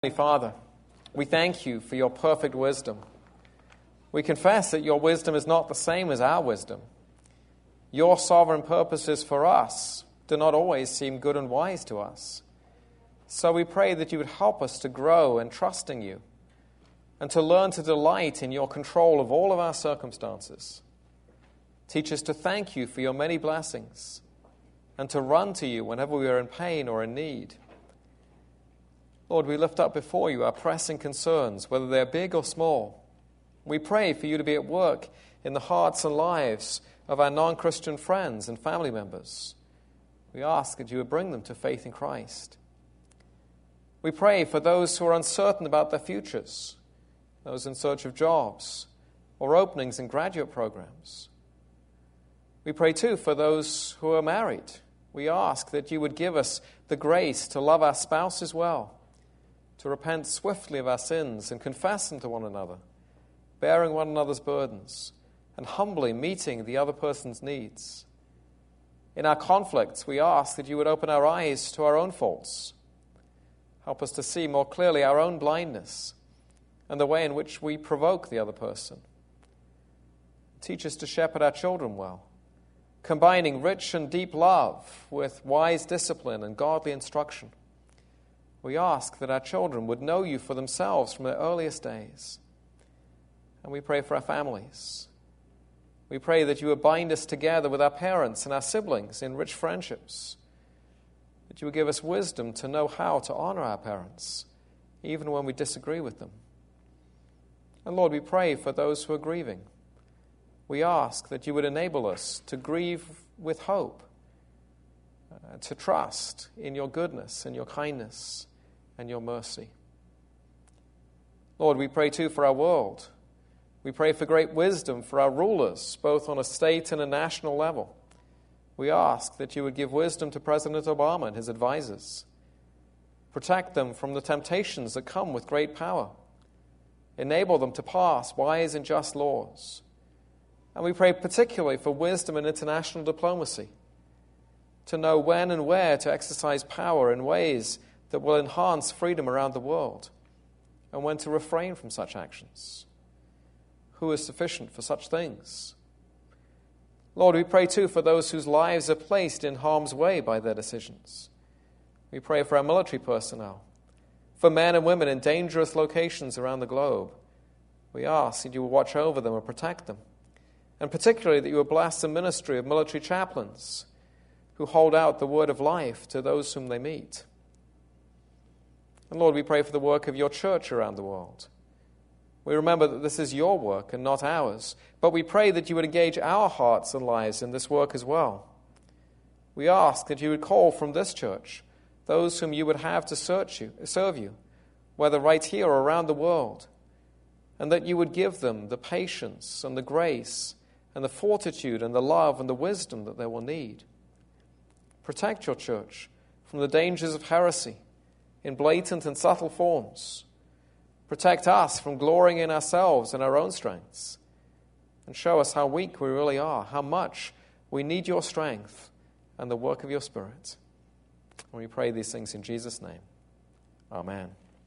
Heavenly Father, we thank you for your perfect wisdom. We confess that your wisdom is not the same as our wisdom. Your sovereign purposes for us do not always seem good and wise to us. So we pray that you would help us to grow in trusting you and to learn to delight in your control of all of our circumstances. Teach us to thank you for your many blessings and to run to you whenever we are in pain or in need. Lord, we lift up before you our pressing concerns, whether they're big or small. We pray for you to be at work in the hearts and lives of our non-Christian friends and family members. We ask that you would bring them to faith in Christ. We pray for those who are uncertain about their futures, those in search of jobs or openings in graduate programs. We pray too for those who are married. We ask that you would give us the grace to love our spouses well, to repent swiftly of our sins and confess them to one another, bearing one another's burdens, and humbly meeting the other person's needs. In our conflicts, we ask that you would open our eyes to our own faults. Help us to see more clearly our own blindness and the way in which we provoke the other person. Teach us to shepherd our children well, combining rich and deep love with wise discipline and godly instruction. We ask that our children would know you for themselves from their earliest days. And we pray for our families. We pray that you would bind us together with our parents and our siblings in rich friendships. That you would give us wisdom to know how to honor our parents, even when we disagree with them. And Lord, we pray for those who are grieving. We ask that you would enable us to grieve with hope, to trust in your goodness and your kindness and your mercy. Lord, we pray too for our world. We pray for great wisdom for our rulers, both on a state and a national level. We ask that you would give wisdom to President Obama and his advisors. Protect them from the temptations that come with great power. Enable them to pass wise and just laws. And we pray particularly for wisdom in international diplomacy, to know when and where to exercise power in ways that will enhance freedom around the world, and when to refrain from such actions. Who is sufficient for such things? Lord, we pray too for those whose lives are placed in harm's way by their decisions. We pray for our military personnel, for men and women in dangerous locations around the globe. We ask that you will watch over them and protect them, and particularly that you will bless the ministry of military chaplains who hold out the word of life to those whom they meet. And Lord, we pray for the work of your church around the world. We remember that this is your work and not ours, but we pray that you would engage our hearts and lives in this work as well. We ask that you would call from this church those whom you would have to serve you, whether right here or around the world, and that you would give them the patience and the grace and the fortitude and the love and the wisdom that they will need. Protect your church from the dangers of heresy in blatant and subtle forms. Protect us from glorying in ourselves and our own strengths, and show us how weak we really are, how much we need your strength and the work of your Spirit. And we pray these things in Jesus' name. Amen.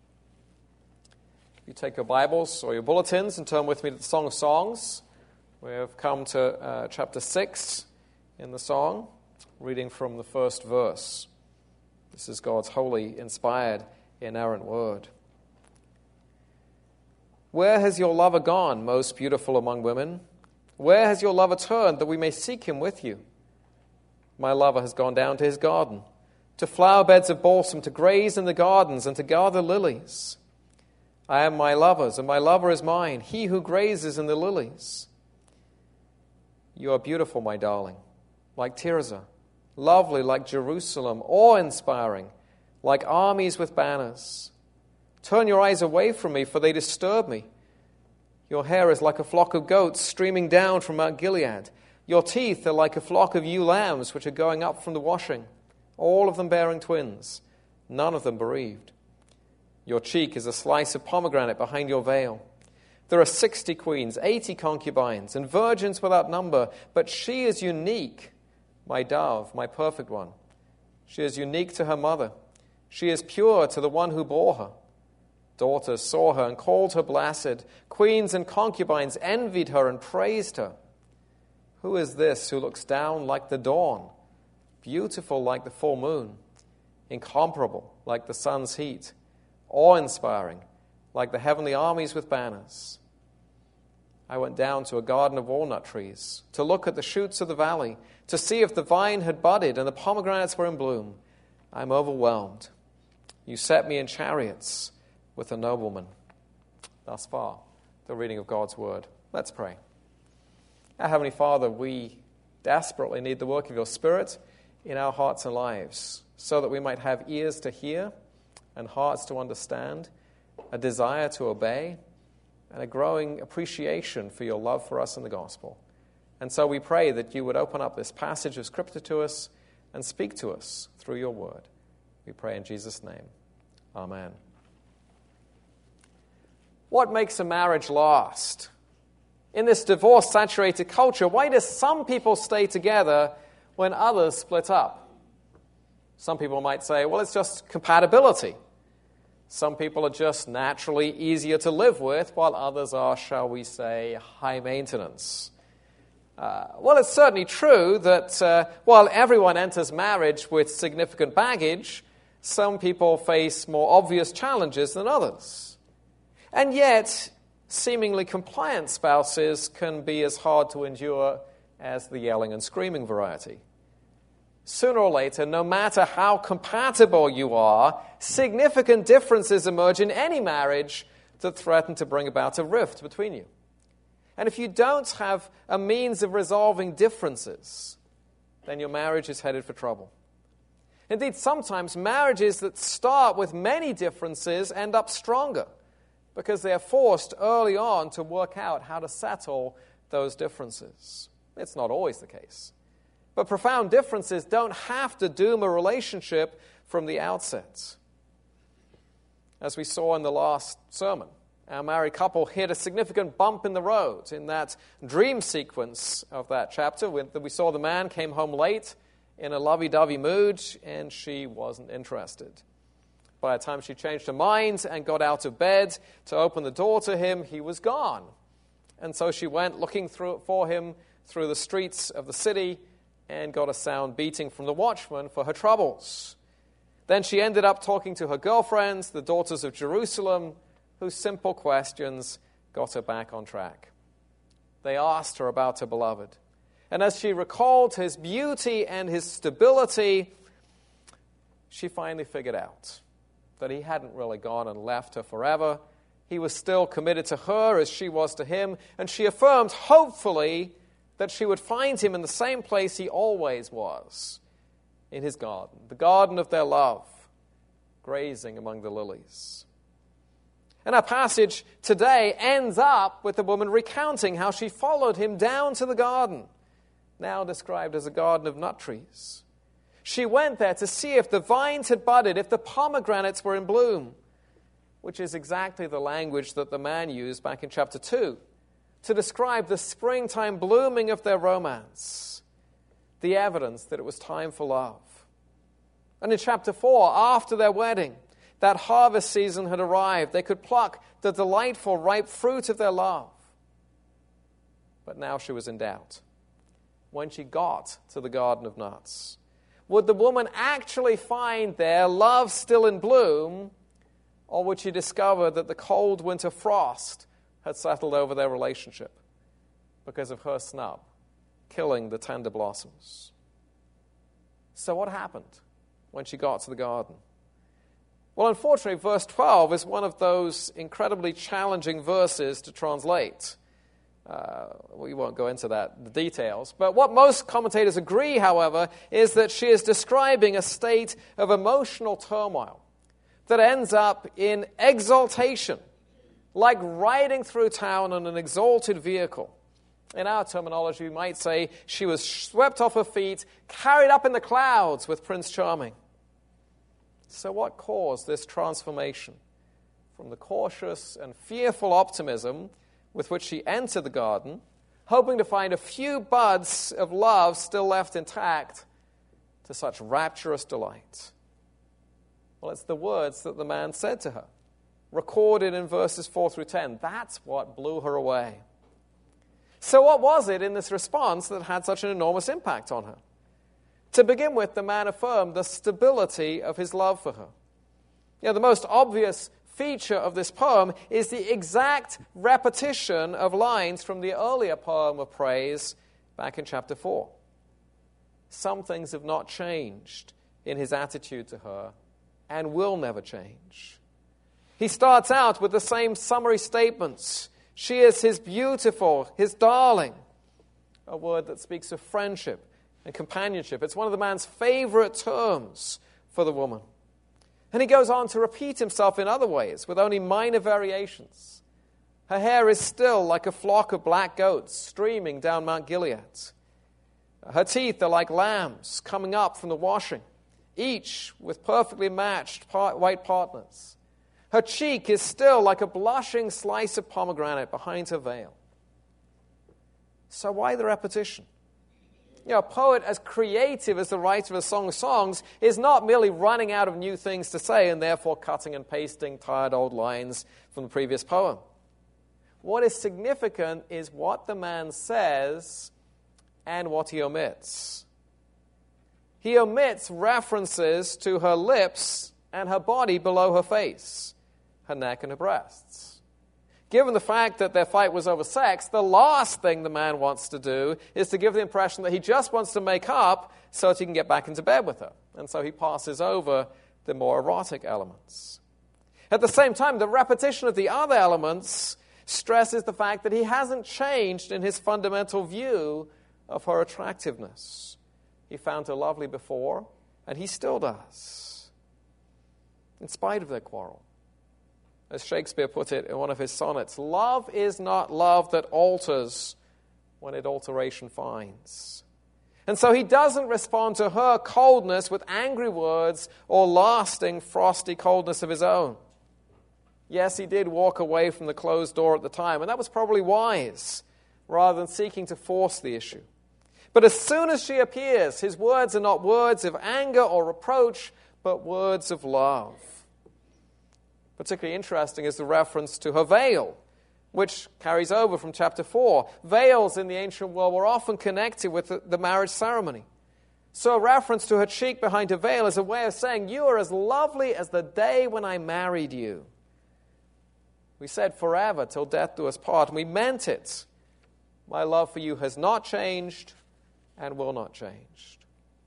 You take your Bibles or your bulletins and turn with me to the Song of Songs. We have come to chapter 6 in the song, reading from the first verse. This is God's holy, inspired, inerrant word. Where has your lover gone, most beautiful among women? Where has your lover turned, that we may seek him with you? My lover has gone down to his garden, to flower beds of balsam, to graze in the gardens, and to gather lilies. I am my lover's, and my lover is mine, he who grazes in the lilies. You are beautiful, my darling, like Tirzah, lovely like Jerusalem, awe-inspiring, like armies with banners. Turn your eyes away from me, for they disturb me. Your hair is like a flock of goats streaming down from Mount Gilead. Your teeth are like a flock of ewe lambs which are going up from the washing, all of them bearing twins, none of them bereaved. Your cheek is a slice of pomegranate behind your veil. There are 60 queens, 80 concubines, and virgins without number, but she is unique, my dove, my perfect one. She is unique to her mother. She is pure to the one who bore her. Daughters saw her and called her blessed. Queens and concubines envied her and praised her. Who is this who looks down like the dawn, beautiful like the full moon, incomparable like the sun's heat, awe-inspiring like the heavenly armies with banners? I went down to a garden of walnut trees to look at the shoots of the valley, to see if the vine had budded and the pomegranates were in bloom. I am overwhelmed. You set me in chariots with a nobleman. Thus far, the reading of God's word. Let's pray. Our Heavenly Father, we desperately need the work of your Spirit in our hearts and lives so that we might have ears to hear and hearts to understand, a desire to obey, and a growing appreciation for your love for us in the gospel. And so we pray that you would open up this passage of Scripture to us and speak to us through your word. We pray in Jesus' name. Amen. What makes a marriage last? In this divorce-saturated culture, why do some people stay together when others split up? Some people might say, well, it's just compatibility. Some people are just naturally easier to live with, while others are, shall we say, high maintenance. Well, it's certainly true that while everyone enters marriage with significant baggage, some people face more obvious challenges than others. And yet, seemingly compliant spouses can be as hard to endure as the yelling and screaming variety. Sooner or later, no matter how compatible you are, significant differences emerge in any marriage that threaten to bring about a rift between you. And if you don't have a means of resolving differences, then your marriage is headed for trouble. Indeed, sometimes marriages that start with many differences end up stronger because they are forced early on to work out how to settle those differences. It's not always the case. But profound differences don't have to doom a relationship from the outset. As we saw in the last sermon, our married couple hit a significant bump in the road in that dream sequence of that chapter. We saw the man came home late in a lovey-dovey mood, and she wasn't interested. By the time she changed her mind and got out of bed to open the door to him, he was gone. And so she went looking for him through the streets of the city and got a sound beating from the watchman for her troubles. Then she ended up talking to her girlfriends, the daughters of Jerusalem, whose simple questions got her back on track. They asked her about her beloved. And as she recalled his beauty and his stability, she finally figured out that he hadn't really gone and left her forever. He was still committed to her as she was to him, and she affirmed, hopefully, that she would find him in the same place he always was, in his garden, the garden of their love, grazing among the lilies. And our passage today ends up with the woman recounting how she followed him down to the garden, now described as a garden of nut trees. She went there to see if the vines had budded, if the pomegranates were in bloom, which is exactly the language that the man used back in chapter 2 to describe the springtime blooming of their romance, the evidence that it was time for love. And in chapter 4, after their wedding, that harvest season had arrived. They could pluck the delightful, ripe fruit of their love. But now she was in doubt. When she got to the garden of nuts, would the woman actually find there love still in bloom, or would she discover that the cold winter frost had settled over their relationship because of her snub, killing the tender blossoms? So what happened when she got to the garden? Well, unfortunately, verse 12 is one of those incredibly challenging verses to translate. We won't go into the details. But what most commentators agree, however, is that she is describing a state of emotional turmoil that ends up in exaltation, like riding through town on an exalted vehicle. In our terminology, we might say she was swept off her feet, carried up in the clouds with Prince Charming. So what caused this transformation from the cautious and fearful optimism with which she entered the garden, hoping to find a few buds of love still left intact, to such rapturous delight? Well, it's the words that the man said to her. recorded in verses 4 through 10. That's what blew her away. So what was it in this response that had such an enormous impact on her? To begin with, the man affirmed the stability of his love for her. The most obvious feature of this poem is the exact repetition of lines from the earlier poem of praise back in chapter 4. Some things have not changed in his attitude to her and will never change. He starts out with the same summary statements. She is his beautiful, his darling, a word that speaks of friendship and companionship. It's one of the man's favorite terms for the woman. And he goes on to repeat himself in other ways with only minor variations. Her hair is still like a flock of black goats streaming down Mount Gilead. Her teeth are like lambs coming up from the washing, each with perfectly matched white partners. Her cheek is still like a blushing slice of pomegranate behind her veil. So why the repetition? A poet as creative as the writer of a Song of Songs is not merely running out of new things to say and therefore cutting and pasting tired old lines from the previous poem. What is significant is what the man says and what he omits. He omits references to her lips and her body below her face, her neck and her breasts. Given the fact that their fight was over sex, the last thing the man wants to do is to give the impression that he just wants to make up so that he can get back into bed with her. And so he passes over the more erotic elements. At the same time, the repetition of the other elements stresses the fact that he hasn't changed in his fundamental view of her attractiveness. He found her lovely before, and he still does, in spite of their quarrel. As Shakespeare put it in one of his sonnets, love is not love that alters when it alteration finds. And so he doesn't respond to her coldness with angry words or lasting frosty coldness of his own. Yes, he did walk away from the closed door at the time, and that was probably wise, rather than seeking to force the issue. But as soon as she appears, his words are not words of anger or reproach, but words of love. Particularly interesting is the reference to her veil, which carries over from chapter 4. Veils in the ancient world were often connected with the marriage ceremony. So a reference to her cheek behind her veil is a way of saying, you are as lovely as the day when I married you. We said forever till death do us part, and we meant it. My love for you has not changed and will not change.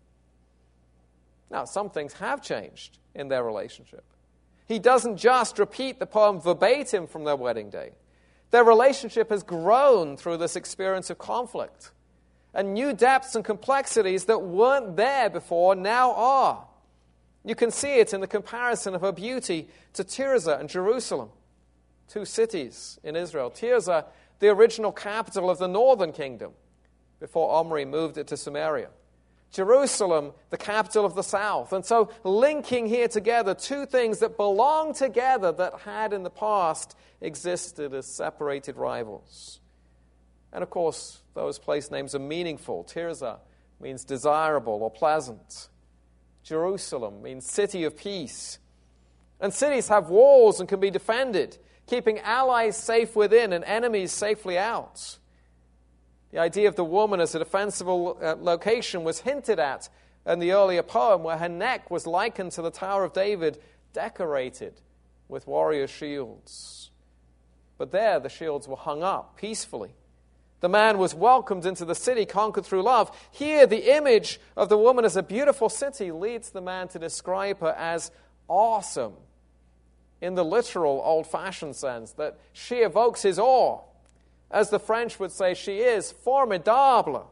Now, some things have changed in their relationship. He doesn't just repeat the poem verbatim from their wedding day. Their relationship has grown through this experience of conflict. And new depths and complexities that weren't there before now are. You can see it in the comparison of her beauty to Tirzah and Jerusalem, two cities in Israel. Tirzah, the original capital of the northern kingdom, before Omri moved it to Samaria. Jerusalem, the capital of the south. And so linking here together two things that belong together that had in the past existed as separated rivals. And of course, those place names are meaningful. Tirzah means desirable or pleasant. Jerusalem means city of peace. And cities have walls and can be defended, keeping allies safe within and enemies safely out. The idea of the woman as a defensible location was hinted at in the earlier poem, where her neck was likened to the Tower of David, decorated with warrior shields. But there the shields were hung up peacefully. The man was welcomed into the city, conquered through love. Here the image of the woman as a beautiful city leads the man to describe her as awesome, in the literal old-fashioned sense, that she evokes his awe. As the French would say, she is formidable.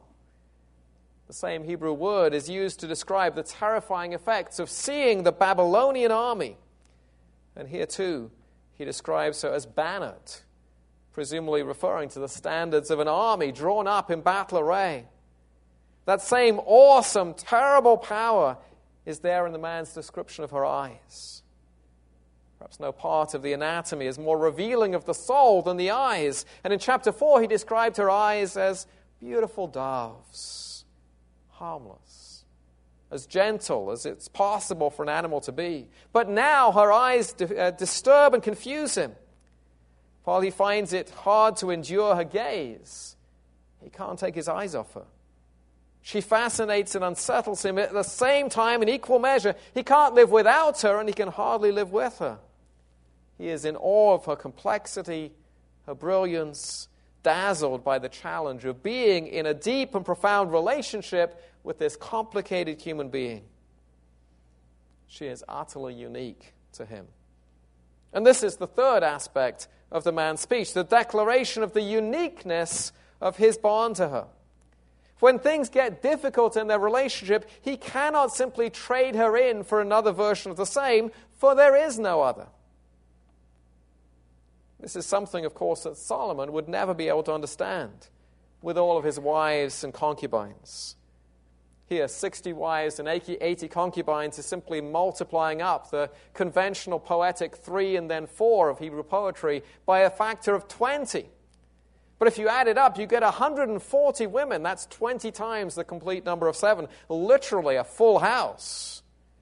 The same Hebrew word is used to describe the terrifying effects of seeing the Babylonian army. And here too, he describes her as bannered, presumably referring to the standards of an army drawn up in battle array. That same awesome, terrible power is there in the man's description of her eyes. Perhaps no part of the anatomy is more revealing of the soul than the eyes. And in chapter 4, he described her eyes as beautiful doves, harmless, as gentle as it's possible for an animal to be. But now her eyes disturb and confuse him. While he finds it hard to endure her gaze, he can't take his eyes off her. She fascinates and unsettles him at the same time in equal measure. He can't live without her, and he can hardly live with her. He is in awe of her complexity, her brilliance, dazzled by the challenge of being in a deep and profound relationship with this complicated human being. She is utterly unique to him. And this is the third aspect of the man's speech, the declaration of the uniqueness of his bond to her. When things get difficult in their relationship, he cannot simply trade her in for another version of the same, for there is no other. This is something, of course, that Solomon would never be able to understand with all of his wives and concubines. Here, 60 wives and 80 concubines is simply multiplying up the conventional poetic 3 and then 4 of Hebrew poetry by a factor of 20. But if you add it up, you get 140 women. That's 20 times the complete number of 7. Literally a full house.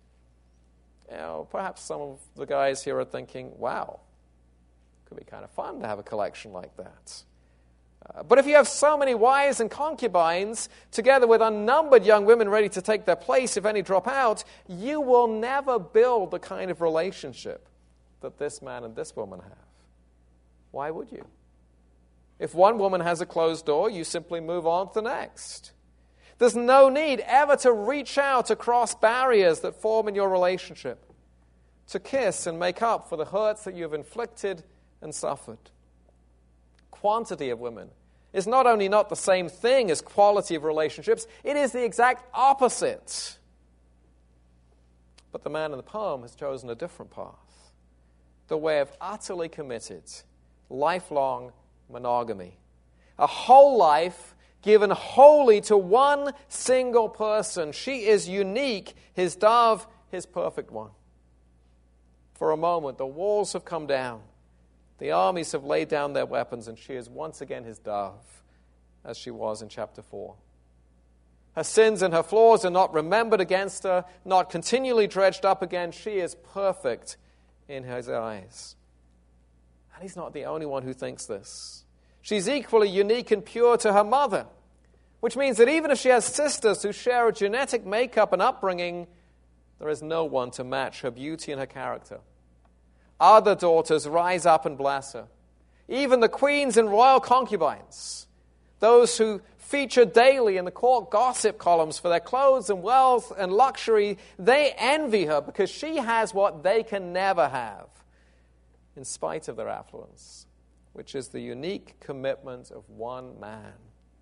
You know, perhaps some of the guys here are thinking, wow, could be kind of fun to have a collection like that. But if you have so many wives and concubines, together with unnumbered young women ready to take their place if any drop out, you will never build the kind of relationship that this man and this woman have. Why would you? If one woman has a closed door, you simply move on to the next. There's no need ever to reach out across barriers that form in your relationship, to kiss and make up for the hurts that you have inflicted and suffered. Quantity of women is not only not the same thing as quality of relationships, it is the exact opposite. But the man in the poem has chosen a different path, the way of utterly committed, lifelong monogamy. A whole life given wholly to one single person. She is unique, his dove, his perfect one. For a moment, the walls have come down. The armies have laid down their weapons, and she is once again his dove, as she was in chapter 4. Her sins and her flaws are not remembered against her, not continually dredged up again. She is perfect in his eyes. And he's not the only one who thinks this. She's equally unique and pure to her mother, which means that even if she has sisters who share a genetic makeup and upbringing, there is no one to match her beauty and her character. Other daughters rise up and bless her. Even the queens and royal concubines, those who feature daily in the court gossip columns for their clothes and wealth and luxury, they envy her because she has what they can never have, in spite of their affluence, which is the unique commitment of one man.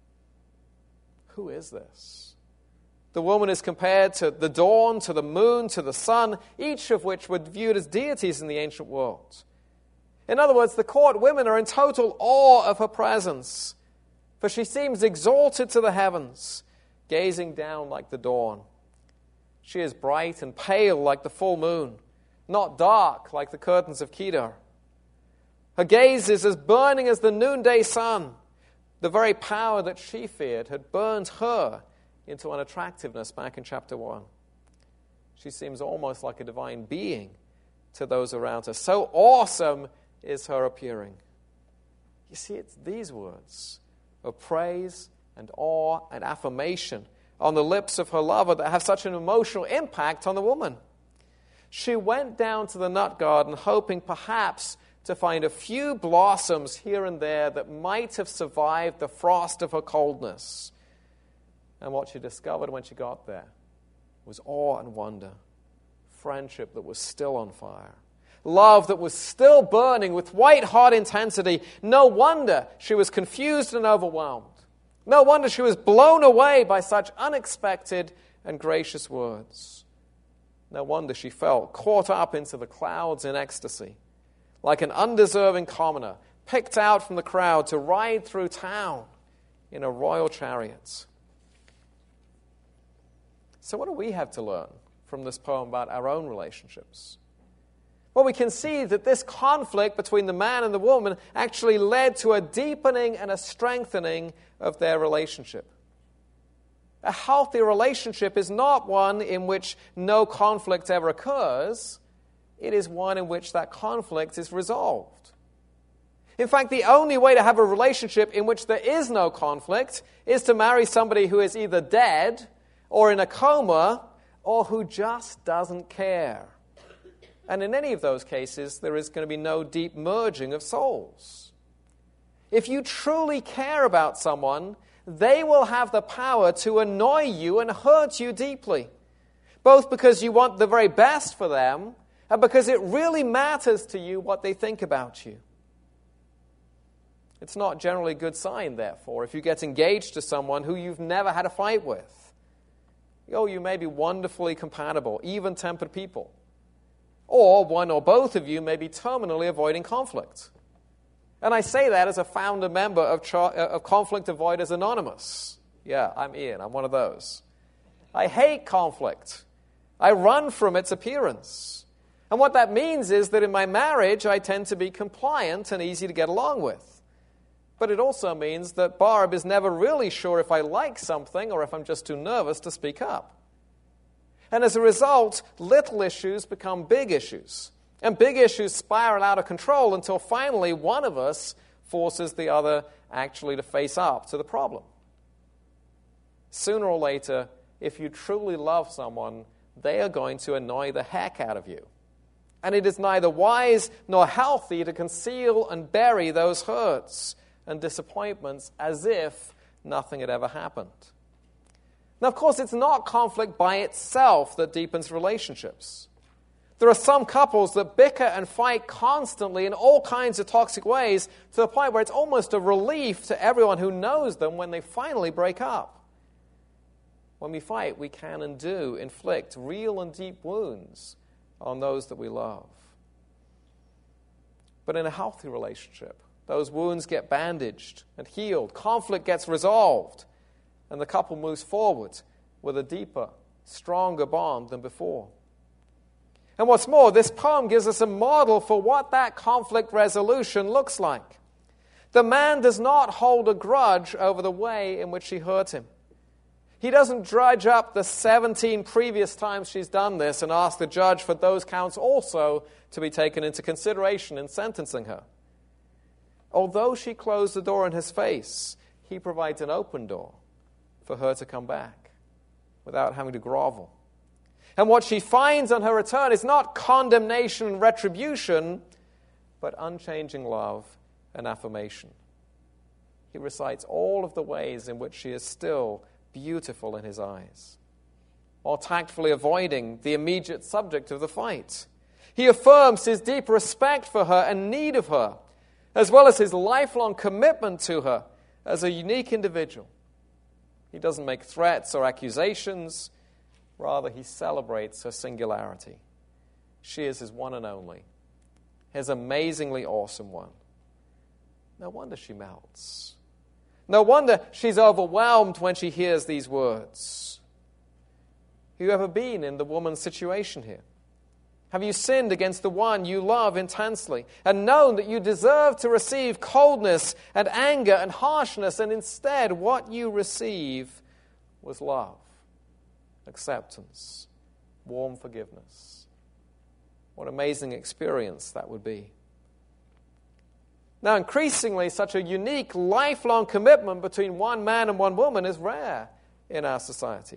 Who is this? The woman is compared to the dawn, to the moon, to the sun, each of which were viewed as deities in the ancient world. In other words, the court women are in total awe of her presence, for she seems exalted to the heavens, gazing down like the dawn. She is bright and pale like the full moon, not dark like the curtains of Kedar. Her gaze is as burning as the noonday sun. The very power that she feared had burned her into unattractiveness back in chapter 1. She seems almost like a divine being to those around her. So awesome is her appearing. You see, it's these words of praise and awe and affirmation on the lips of her lover that have such an emotional impact on the woman. She went down to the nut garden hoping perhaps to find a few blossoms here and there that might have survived the frost of her coldness. And what she discovered when she got there was awe and wonder, friendship that was still on fire, love that was still burning with white-hot intensity. No wonder she was confused and overwhelmed. No wonder she was blown away by such unexpected and gracious words. No wonder she felt caught up into the clouds in ecstasy, like an undeserving commoner picked out from the crowd to ride through town in a royal chariot. So what do we have to learn from this poem about our own relationships? Well, we can see that this conflict between the man and the woman actually led to a deepening and a strengthening of their relationship. A healthy relationship is not one in which no conflict ever occurs. It is one in which that conflict is resolved. In fact, the only way to have a relationship in which there is no conflict is to marry somebody who is either dead or in a coma or who just doesn't care. And in any of those cases, there is going to be no deep merging of souls. If you truly care about someone, they will have the power to annoy you and hurt you deeply, both because you want the very best for them and because it really matters to you what they think about you. It's not generally a good sign, therefore, if you get engaged to someone who you've never had a fight with. Oh, you may be wonderfully compatible, even-tempered people. Or one or both of you may be terminally avoiding conflict. And I say that as a founder member of Conflict Avoiders Anonymous. Yeah, I'm Ian. I'm one of those. I hate conflict. I run from its appearance. And what that means is that in my marriage, I tend to be compliant and easy to get along with. But it also means that Barb is never really sure if I like something or if I'm just too nervous to speak up. And as a result, little issues become big issues. And big issues spiral out of control until finally one of us forces the other actually to face up to the problem. Sooner or later, if you truly love someone, they are going to annoy the heck out of you. And it is neither wise nor healthy to conceal and bury those hurts and disappointments as if nothing had ever happened. Now, of course, it's not conflict by itself that deepens relationships. There are some couples that bicker and fight constantly in all kinds of toxic ways to the point where it's almost a relief to everyone who knows them when they finally break up. When we fight, we can and do inflict real and deep wounds on those that we love. But in a healthy relationship, those wounds get bandaged and healed. Conflict gets resolved. And the couple moves forward with a deeper, stronger bond than before. And what's more, this poem gives us a model for what that conflict resolution looks like. The man does not hold a grudge over the way in which she hurt him. He doesn't drudge up the 17 previous times she's done this and ask the judge for those counts also to be taken into consideration in sentencing her. Although she closed the door in his face, he provides an open door for her to come back without having to grovel. And what she finds on her return is not condemnation and retribution, but unchanging love and affirmation. He recites all of the ways in which she is still beautiful in his eyes, while tactfully avoiding the immediate subject of the fight. He affirms his deep respect for her and need of her, as well as his lifelong commitment to her as a unique individual. He doesn't make threats or accusations. Rather, he celebrates her singularity. She is his one and only, his amazingly awesome one. No wonder she melts. No wonder she's overwhelmed when she hears these words. Have you ever been in the woman's situation here? Have you sinned against the one you love intensely and known that you deserve to receive coldness and anger and harshness, and instead what you receive was love, acceptance, warm forgiveness? What an amazing experience that would be. Now, increasingly, such a unique, lifelong commitment between one man and one woman is rare in our society.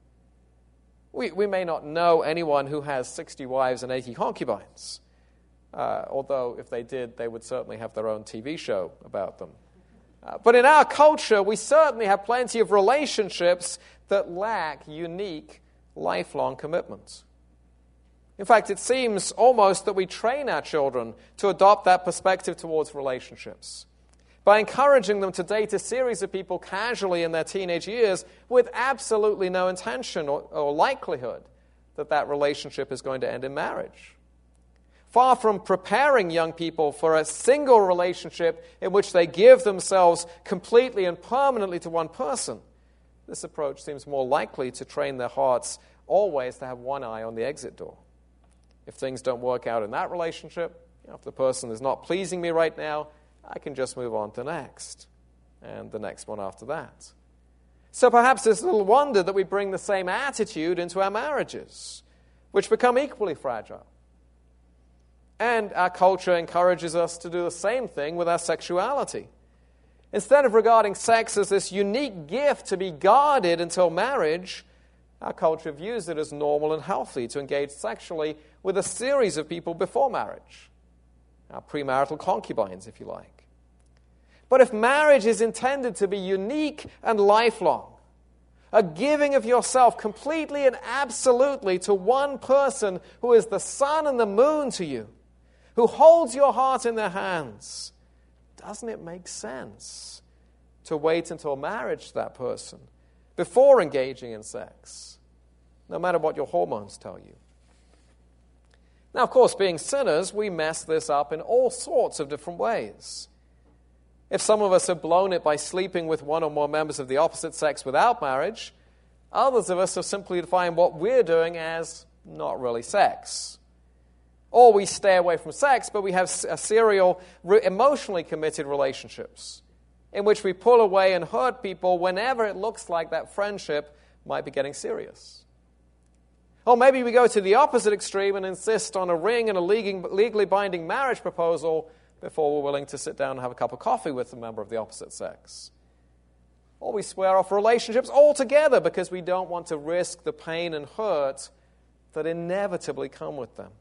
We may not know anyone who has 60 wives and 80 concubines, although if they did, they would certainly have their own TV show about them. But in our culture, we certainly have plenty of relationships that lack unique, lifelong commitments. In fact, it seems almost that we train our children to adopt that perspective towards relationships by encouraging them to date a series of people casually in their teenage years with absolutely no intention or likelihood that that relationship is going to end in marriage. Far from preparing young people for a single relationship in which they give themselves completely and permanently to one person, this approach seems more likely to train their hearts always to have one eye on the exit door. If things don't work out in that relationship, if the person is not pleasing me right now, I can just move on to the next, and the next one after that. So perhaps it's little wonder that we bring the same attitude into our marriages, which become equally fragile. And our culture encourages us to do the same thing with our sexuality. Instead of regarding sex as this unique gift to be guarded until marriage, our culture views it as normal and healthy to engage sexually with a series of people before marriage. Our premarital concubines, if you like. But if marriage is intended to be unique and lifelong, a giving of yourself completely and absolutely to one person who is the sun and the moon to you, who holds your heart in their hands, doesn't it make sense to wait until marriage to that person before engaging in sex, no matter what your hormones tell you? Now, of course, being sinners, we mess this up in all sorts of different ways. If some of us have blown it by sleeping with one or more members of the opposite sex without marriage, others of us have simply defined what we're doing as not really sex. Or we stay away from sex, but we have serial, emotionally committed relationships in which we pull away and hurt people whenever it looks like that friendship might be getting serious. Or maybe we go to the opposite extreme and insist on a ring and a legally binding marriage proposal before we're willing to sit down and have a cup of coffee with a member of the opposite sex. Or we swear off relationships altogether because we don't want to risk the pain and hurt that inevitably come with them.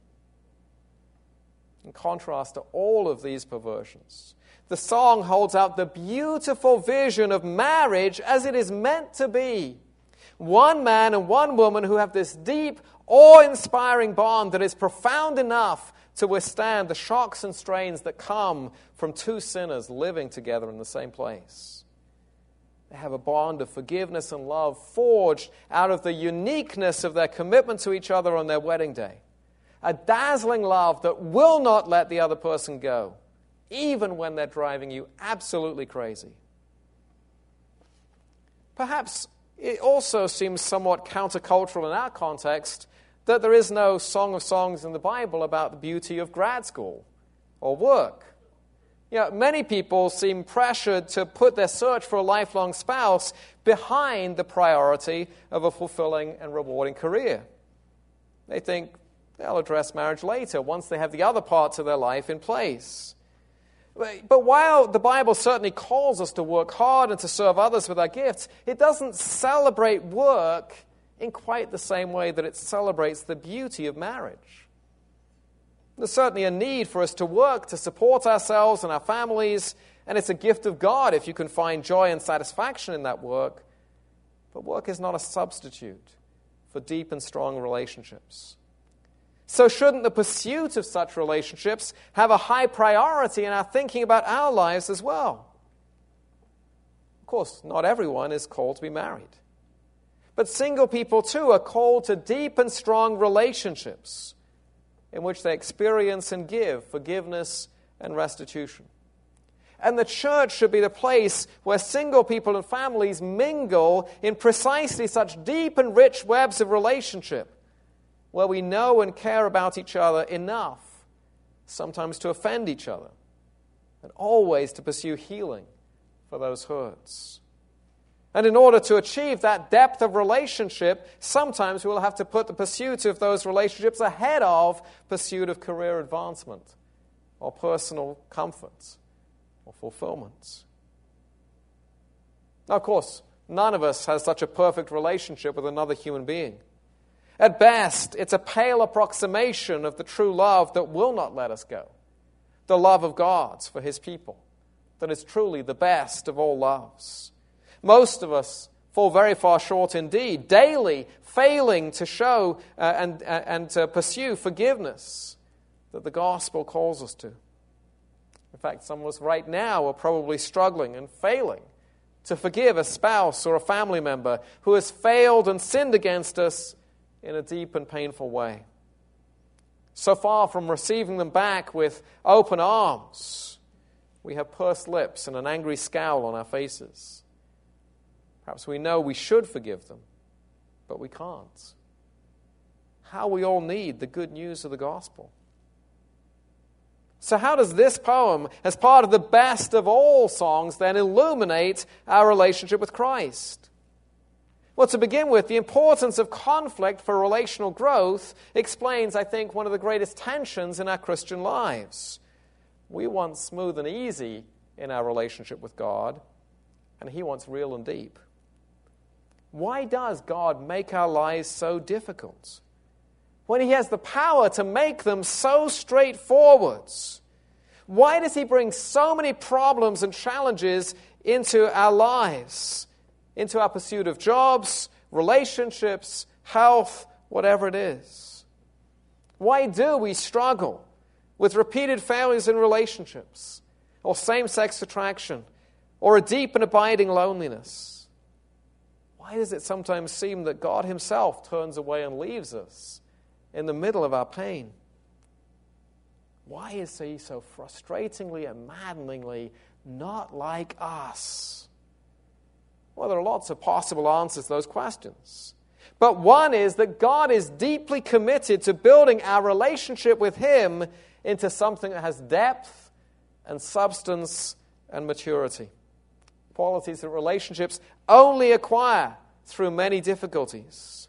In contrast to all of these perversions, the song holds out the beautiful vision of marriage as it is meant to be. One man and one woman who have this deep, awe-inspiring bond that is profound enough to withstand the shocks and strains that come from two sinners living together in the same place. They have a bond of forgiveness and love forged out of the uniqueness of their commitment to each other on their wedding day. A dazzling love that will not let the other person go, even when they're driving you absolutely crazy. Perhaps it also seems somewhat countercultural in our context that there is no Song of Songs in the Bible about the beauty of grad school or work. Many people seem pressured to put their search for a lifelong spouse behind the priority of a fulfilling and rewarding career. They think they'll address marriage later, once they have the other parts of their life in place. But while the Bible certainly calls us to work hard and to serve others with our gifts, it doesn't celebrate work in quite the same way that it celebrates the beauty of marriage. There's certainly a need for us to work to support ourselves and our families, and it's a gift of God if you can find joy and satisfaction in that work. But work is not a substitute for deep and strong relationships. So shouldn't the pursuit of such relationships have a high priority in our thinking about our lives as well? Of course, not everyone is called to be married. But single people too are called to deep and strong relationships in which they experience and give forgiveness and restitution. And the church should be the place where single people and families mingle in precisely such deep and rich webs of relationship, where we know and care about each other enough, sometimes to offend each other, and always to pursue healing for those hurts. And in order to achieve that depth of relationship, sometimes we'll have to put the pursuit of those relationships ahead of pursuit of career advancement or personal comfort or fulfillment. Now, of course, none of us has such a perfect relationship with another human being. At best, it's a pale approximation of the true love that will not let us go, the love of God for His people, that is truly the best of all loves. Most of us fall very far short indeed, daily failing to show and to pursue forgiveness that the gospel calls us to. In fact, some of us right now are probably struggling and failing to forgive a spouse or a family member who has failed and sinned against us in a deep and painful way. So far from receiving them back with open arms, we have pursed lips and an angry scowl on our faces. Perhaps we know we should forgive them, but we can't. How we all need the good news of the gospel. So how does this poem, as part of the best of all songs, then illuminate our relationship with Christ? Well, to begin with, the importance of conflict for relational growth explains, I think, one of the greatest tensions in our Christian lives. We want smooth and easy in our relationship with God, and He wants real and deep. Why does God make our lives so difficult when He has the power to make them so straightforward? Why does He bring so many problems and challenges into our lives, into our pursuit of jobs, relationships, health, whatever it is? Why do we struggle with repeated failures in relationships, or same-sex attraction, or a deep and abiding loneliness? Why does it sometimes seem that God Himself turns away and leaves us in the middle of our pain? Why is He so frustratingly and maddeningly not like us? Well, there are lots of possible answers to those questions. But one is that God is deeply committed to building our relationship with Him into something that has depth and substance and maturity. Qualities that relationships only acquire through many difficulties.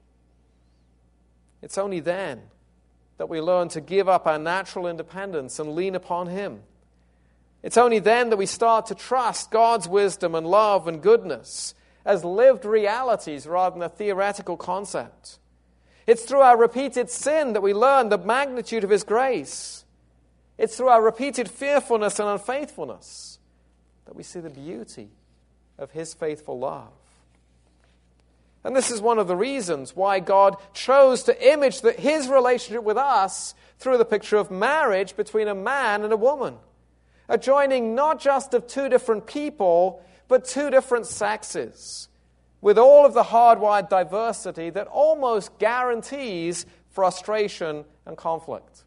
It's only then that we learn to give up our natural independence and lean upon Him. It's only then that we start to trust God's wisdom and love and goodness as lived realities rather than a theoretical concept. It's through our repeated sin that we learn the magnitude of His grace. It's through our repeated fearfulness and unfaithfulness that we see the beauty of His faithful love. And this is one of the reasons why God chose to image His relationship with us through the picture of marriage between a man and a woman. A joining not just of two different people, but two different sexes, with all of the hardwired diversity that almost guarantees frustration and conflict.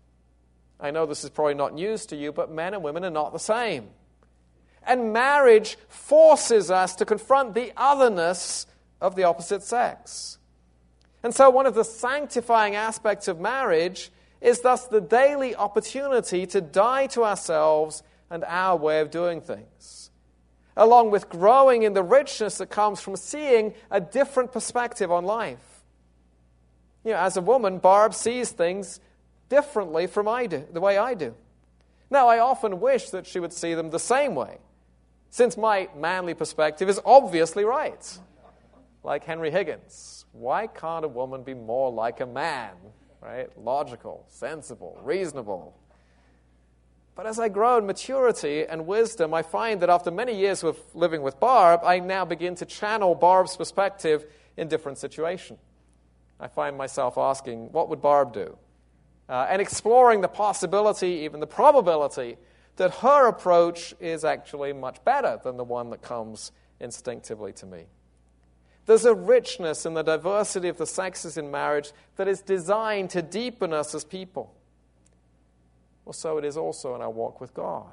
I know this is probably not news to you, but men and women are not the same. And marriage forces us to confront the otherness of the opposite sex. And so one of the sanctifying aspects of marriage is thus the daily opportunity to die to ourselves and our way of doing things, along with growing in the richness that comes from seeing a different perspective on life. You know, as a woman, Barb sees things differently from the way I do. Now, I often wish that she would see them the same way, since my manly perspective is obviously right. Like Henry Higgins, why can't a woman be more like a man? Right? Logical, sensible, reasonable. But as I grow in maturity and wisdom, I find that after many years of living with Barb, I now begin to channel Barb's perspective in different situations. I find myself asking, what would Barb do? And exploring the possibility, even the probability, that her approach is actually much better than the one that comes instinctively to me. There's a richness in the diversity of the sexes in marriage that is designed to deepen us as people. Well, so it is also in our walk with God.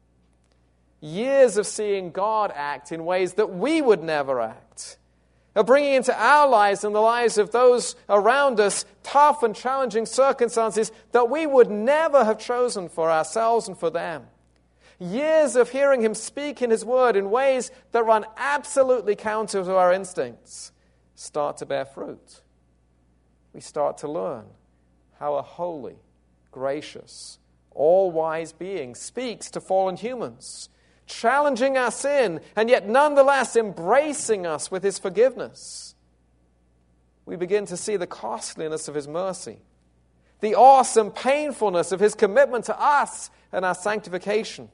Years of seeing God act in ways that we would never act, of bringing into our lives and the lives of those around us tough and challenging circumstances that we would never have chosen for ourselves and for them. Years of hearing Him speak in His Word in ways that run absolutely counter to our instincts start to bear fruit. We start to learn how a holy, gracious, all-wise being speaks to fallen humans, challenging our sin and yet nonetheless embracing us with His forgiveness. We begin to see the costliness of His mercy, the awesome painfulness of His commitment to us and our sanctification.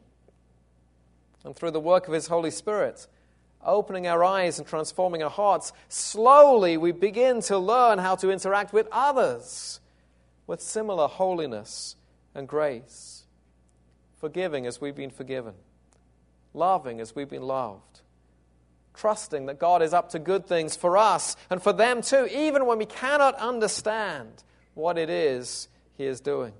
And through the work of His Holy Spirit, opening our eyes and transforming our hearts, slowly we begin to learn how to interact with others with similar holiness and grace, forgiving as we've been forgiven, loving as we've been loved, trusting that God is up to good things for us and for them too, even when we cannot understand what it is He is doing.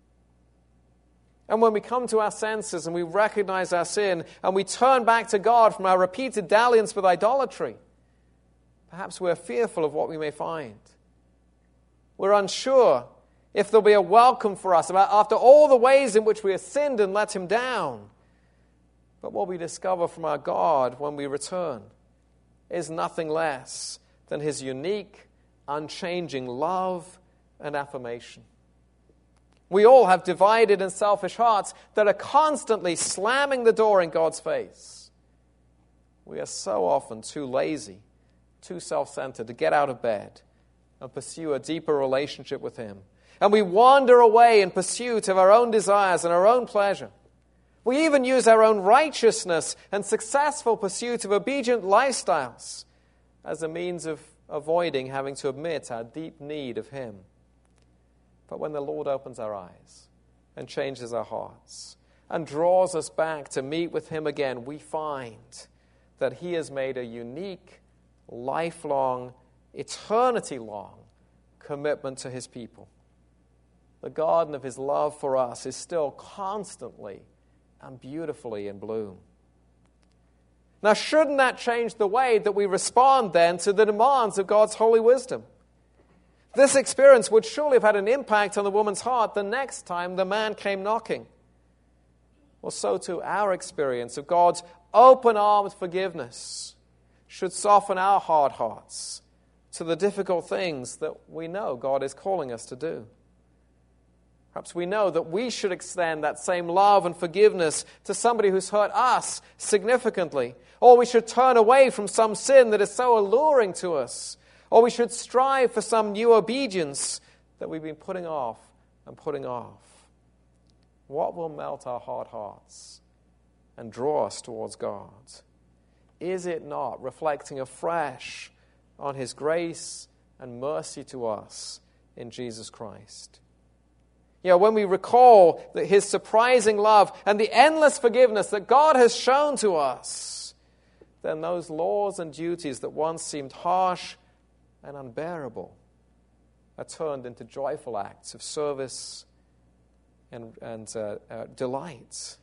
And when we come to our senses and we recognize our sin and we turn back to God from our repeated dalliance with idolatry, perhaps we're fearful of what we may find. We're unsure if there'll be a welcome for us after all the ways in which we have sinned and let Him down. But what we discover from our God when we return is nothing less than his unique, unchanging love and affirmation. We all have divided and selfish hearts that are constantly slamming the door in God's face. We are so often too lazy, too self-centered to get out of bed and pursue a deeper relationship with him. And we wander away in pursuit of our own desires and our own pleasure. We even use our own righteousness and successful pursuit of obedient lifestyles as a means of avoiding having to admit our deep need of him. But when the Lord opens our eyes and changes our hearts and draws us back to meet with him again, we find that he has made a unique, lifelong, eternity-long commitment to his people. The garden of his love for us is still constantly and beautifully in bloom. Now, shouldn't that change the way that we respond then to the demands of God's holy wisdom? This experience would surely have had an impact on the woman's heart the next time the man came knocking. Well, so too our experience of God's open-armed forgiveness should soften our hard hearts to the difficult things that we know God is calling us to do. Perhaps we know that we should extend that same love and forgiveness to somebody who's hurt us significantly. Or we should turn away from some sin that is so alluring to us. Or we should strive for some new obedience that we've been putting off and putting off. What will melt our hard hearts and draw us towards God? Is it not reflecting afresh on his grace and mercy to us in Jesus Christ? When we recall that his surprising love and the endless forgiveness that God has shown to us, then those laws and duties that once seemed harsh and unbearable are turned into joyful acts of service and delight.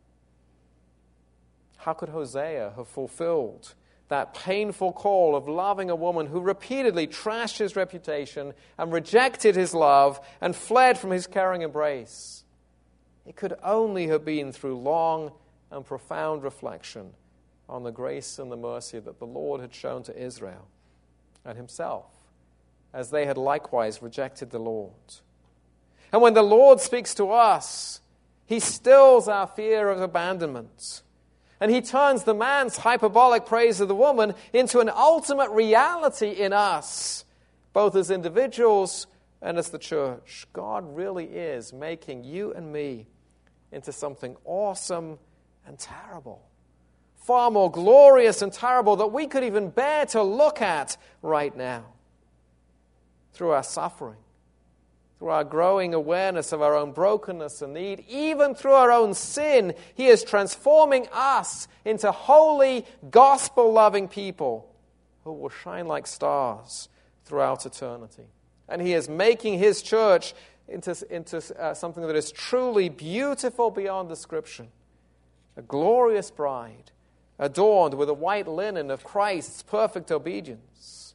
How could Hosea have fulfilled that painful call of loving a woman who repeatedly trashed his reputation and rejected his love and fled from his caring embrace? It could only have been through long and profound reflection on the grace and the mercy that the Lord had shown to Israel and himself, as they had likewise rejected the Lord. And when the Lord speaks to us, he stills our fear of abandonment. And he turns the man's hyperbolic praise of the woman into an ultimate reality in us, both as individuals and as the church. God really is making you and me into something awesome and terrible. Far more glorious and terrible than we could even bear to look at right now. Through our suffering, through our growing awareness of our own brokenness and need, even through our own sin, he is transforming us into holy, gospel-loving people who will shine like stars throughout eternity. And he is making his church into something that is truly beautiful beyond description. A glorious bride, adorned with the white linen of Christ's perfect obedience.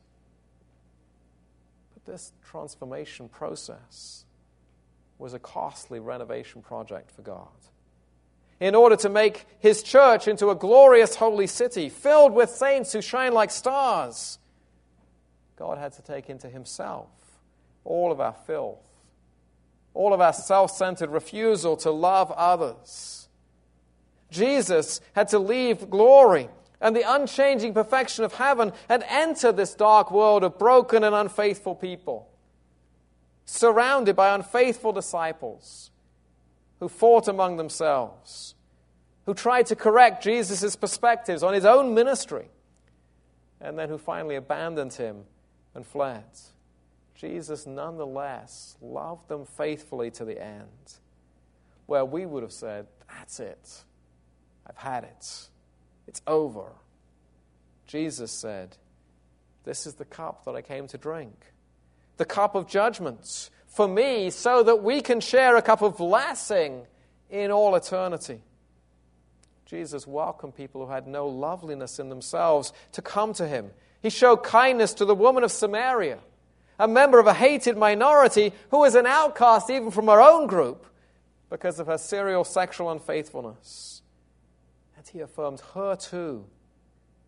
But this transformation process was a costly renovation project for God. In order to make his church into a glorious holy city filled with saints who shine like stars, God had to take into himself all of our filth, all of our self-centered refusal to love others. Jesus had to leave glory and the unchanging perfection of heaven and enter this dark world of broken and unfaithful people, surrounded by unfaithful disciples who fought among themselves, who tried to correct Jesus' perspectives on his own ministry, and then who finally abandoned him and fled. Jesus nonetheless loved them faithfully to the end, where we would have said, "That's it. I've had it. It's over." Jesus said, "This is the cup that I came to drink, the cup of judgment for me, so that we can share a cup of blessing in all eternity." Jesus welcomed people who had no loveliness in themselves to come to him. He showed kindness to the woman of Samaria, a member of a hated minority who was an outcast even from her own group because of her serial sexual unfaithfulness. And he affirmed her too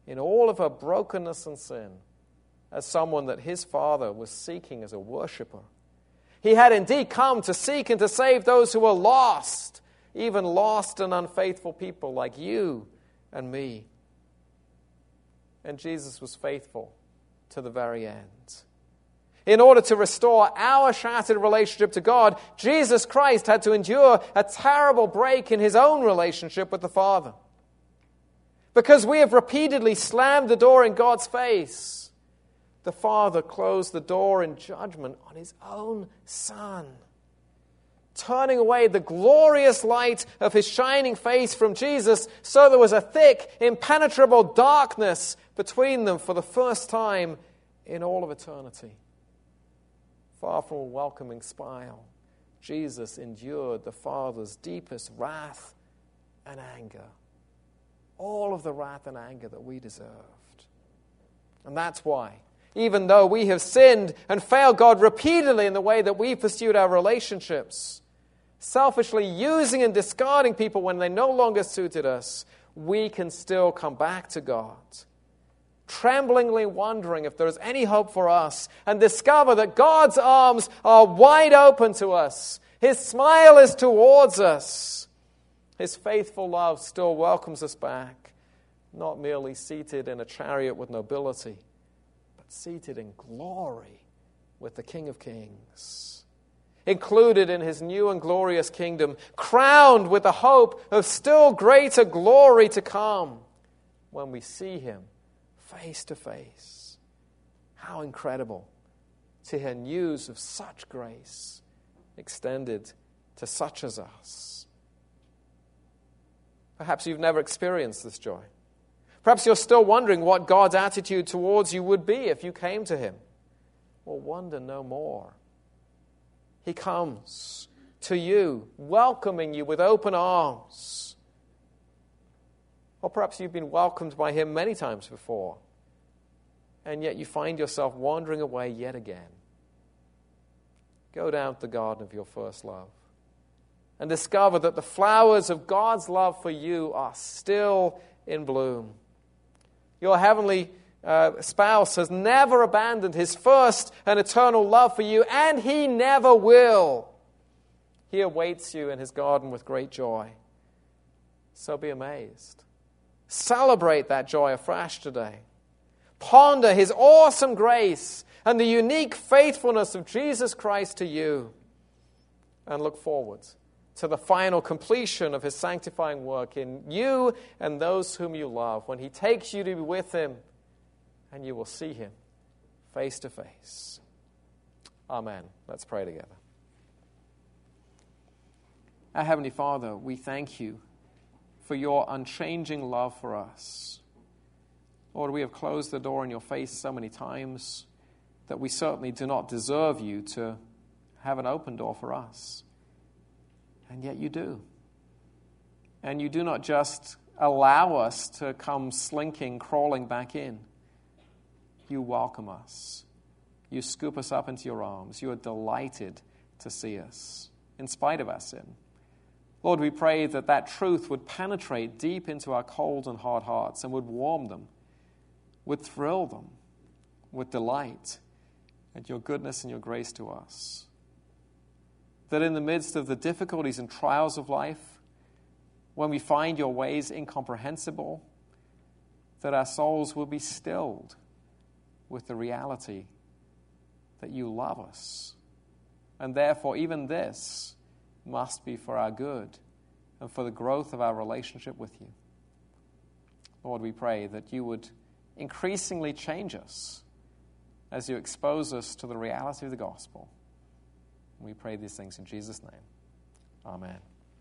in all of her brokenness and sin, as someone that his Father was seeking as a worshiper. He had indeed come to seek and to save those who were lost, even lost and unfaithful people like you and me. And Jesus was faithful to the very end. In order to restore our shattered relationship to God, Jesus Christ had to endure a terrible break in his own relationship with the Father. Because we have repeatedly slammed the door in God's face, the Father closed the door in judgment on his own Son, turning away the glorious light of his shining face from Jesus, so there was a thick, impenetrable darkness between them for the first time in all of eternity. Far from a welcoming smile, Jesus endured the Father's deepest wrath and anger. All of the wrath and anger that we deserved. And that's why, even though we have sinned and failed God repeatedly in the way that we pursued our relationships, selfishly using and discarding people when they no longer suited us, we can still come back to God, tremblingly wondering if there is any hope for us, and discover that God's arms are wide open to us. His smile is towards us. His faithful love still welcomes us back, not merely seated in a chariot with nobility, but seated in glory with the King of Kings, included in his new and glorious kingdom, crowned with the hope of still greater glory to come when we see him face to face. How incredible to hear news of such grace extended to such as us. Perhaps you've never experienced this joy. Perhaps you're still wondering what God's attitude towards you would be if you came to him. Well, wonder no more. He comes to you, welcoming you with open arms. Or perhaps you've been welcomed by him many times before, and yet you find yourself wandering away yet again. Go down to the garden of your first love and discover that the flowers of God's love for you are still in bloom. Your heavenly spouse has never abandoned his first and eternal love for you, and he never will. He awaits you in his garden with great joy. So be amazed. Celebrate that joy afresh today. Ponder his awesome grace and the unique faithfulness of Jesus Christ to you, and look forward to the final completion of his sanctifying work in you and those whom you love, when he takes you to be with him and you will see him face to face. Amen. Let's pray together. Our Heavenly Father, we thank you for your unchanging love for us. Lord, we have closed the door in your face so many times that we certainly do not deserve you to have an open door for us. And yet you do. And you do not just allow us to come slinking, crawling back in. You welcome us. You scoop us up into your arms. You are delighted to see us, in spite of our sin. Lord, we pray that that truth would penetrate deep into our cold and hard hearts and would warm them, would thrill them, would delight at your goodness and your grace to us. That in the midst of the difficulties and trials of life, when we find your ways incomprehensible, that our souls will be stilled with the reality that you love us. And therefore, even this must be for our good and for the growth of our relationship with you. Lord, we pray that you would increasingly change us as you expose us to the reality of the gospel. We pray these things in Jesus' name. Amen.